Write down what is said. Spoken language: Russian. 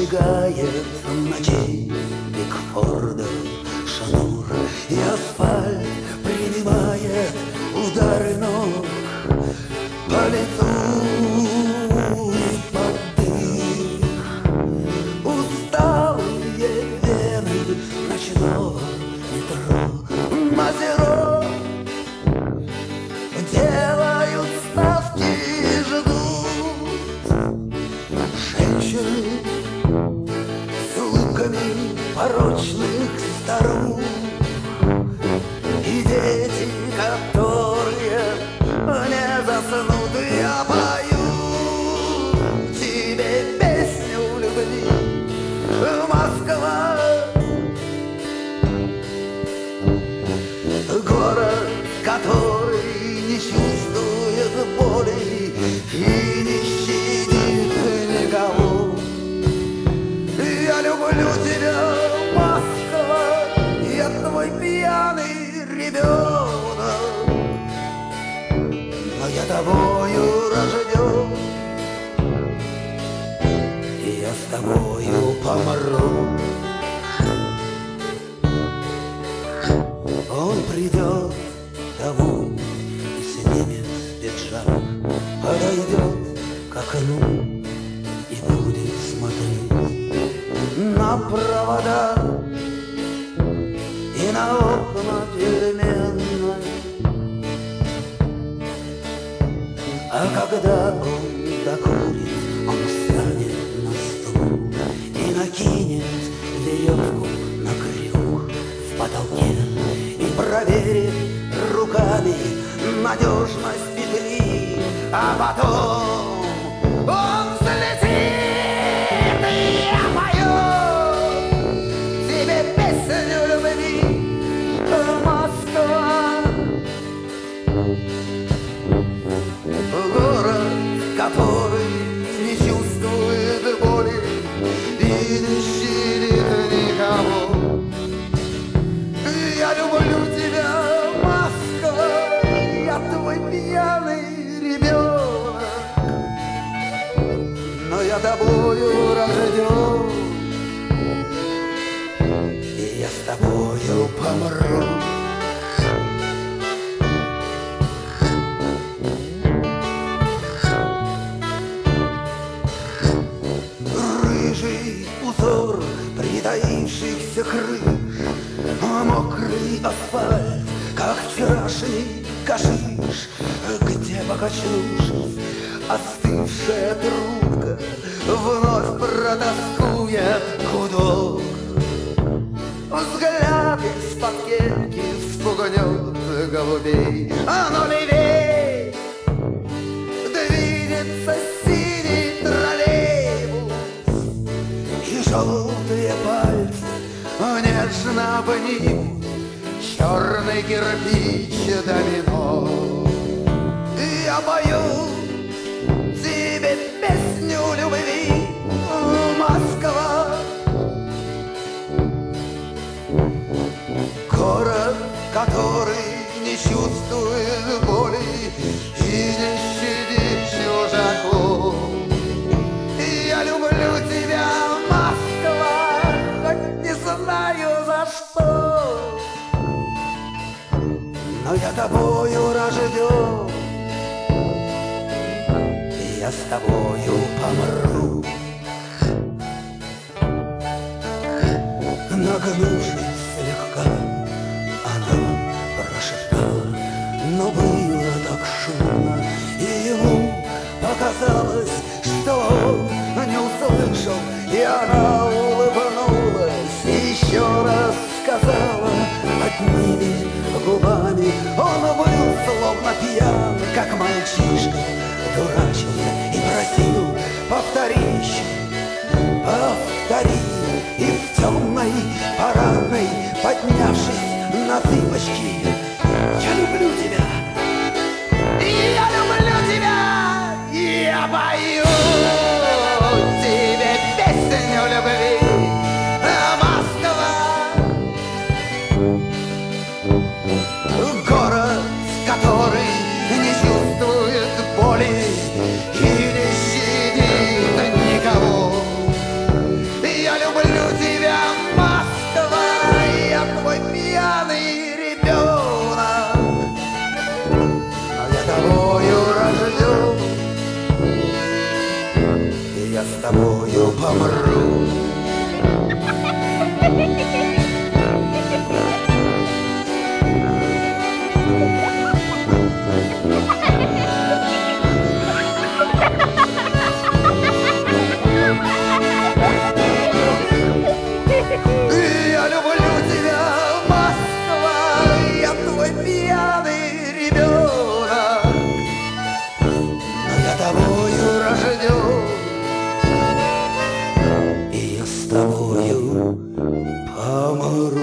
Обжигает ночей Бигфорда шнур, и асфальт принимает удары ног по лицу и под дых. Усталые вены ночного метро Мазеро делают ставки и ждут женщины с улыбками порочных старух и дети, которые не заснут. Я пою тебе песню любви, Москва, город, который не чувствует боли и не щадит никого. Я люблю тебя, Москва, я твой пьяный ребенок, но я тобою рожден, и я с тобою помру. Он придет домой и снимет пиджак, подойдет к окну и будет смотреть на провода и на окна переменной. А когда он докурит, он встанет на стул и накинет веревку на крюк в потолке и проверит руками надежность петли, а потом он взлетит, и я пою тебе песню любви, Москва, город, который не чувствует боли и не щадит никого. Я люблю тебя, Москва, я твой пьяный ребенок, но я тобою рожден, и я с тобою помру. Рыжий узор притаившихся крыш, мокрый асфальт, как вчерашний гашиш, где, покачнувшись, остывшая трубка вновь протаскует гудок. Взгляд из-под кепки вспугнет голубей, но левей двинется синий троллейбус, и желтые пальцы нежно обнимут черный кирпич домино. Я пою тебе песню любви, Москва, город, который не чувствует боли и не щадит чужаков. Я люблю тебя, Москва, хоть не знаю за что, но я тобою рожден, и я с тобою помру. Нагнувшись слегка, она прошептала, но было так шумно, и ему показалось, что он не услышал, и она улыбнулась и еще раз сказала одними губами. Он был словно пьян, как мальчишка, дурачился и просил: повтори еще, повтори. И в темной парадной, поднявшись на цыпочки, я люблю тебя, я люблю тебя, я пою тебе песню любви, Москва, город, который не чувствует боли и не щадит никого. тобою помру. Я люблю тебя, Москва, я твой пьяный ребенок, но я тобою рожден, и я с тобою помру.